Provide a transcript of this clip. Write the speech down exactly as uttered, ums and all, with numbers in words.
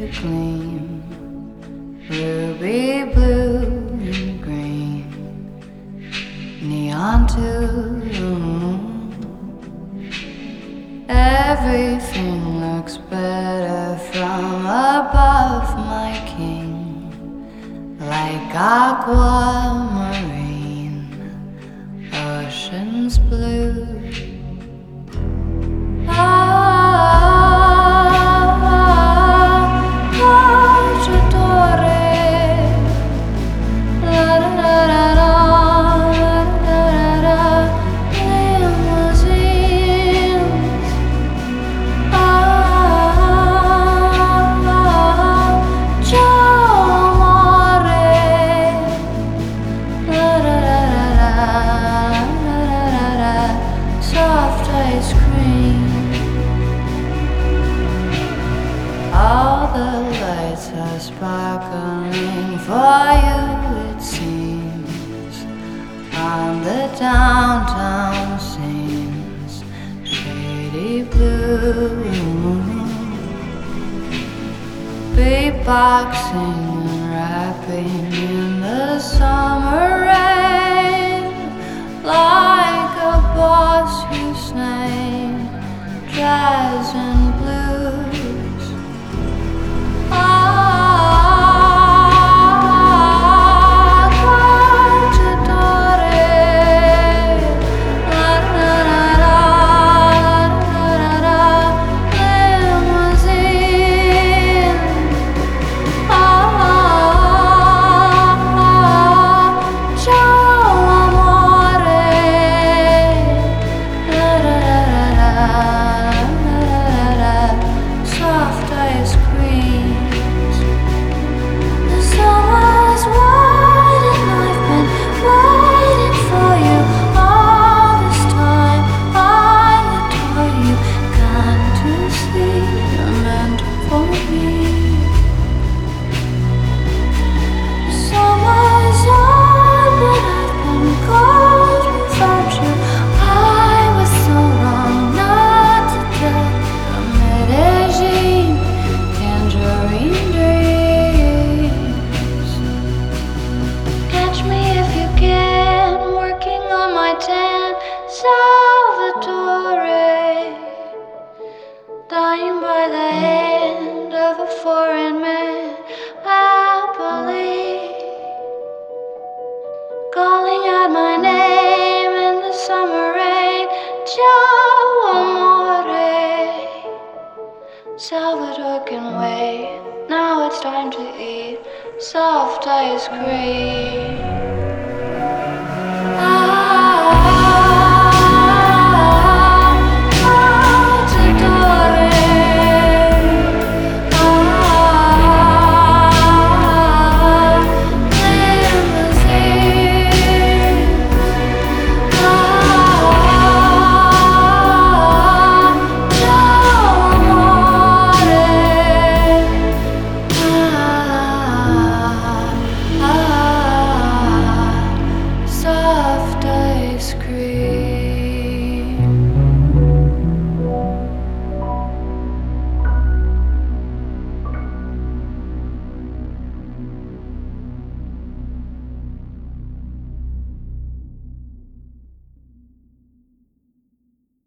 gleam, ruby blue and green, neon to the moon. Everything looks better from above, my king, like aquamarine, oceans blue. Soft ice cream. All the lights are sparkling for you, it seems, on the downtown scenes, shady blue, beatboxing and rapping in the summer rain, like a boss whose name jazz and blues. Ah, cantadore, la la la la la la la, limousine. Ah, ciao amore. Soft ice creams. The summer's wide and I've been waiting for you all this time. I adore you, can't you see you're meant for me? The summer's on, but I've been cold without you. I was so wrong not to tell the Medellin tangerine dreams. Catch me if you can, working on my tan Salvatore, dying by the hand of a foreign man, happily calling out my name in the summer rain. Ciao amore. Salvador can wait. Now it's time to eat soft ice cream.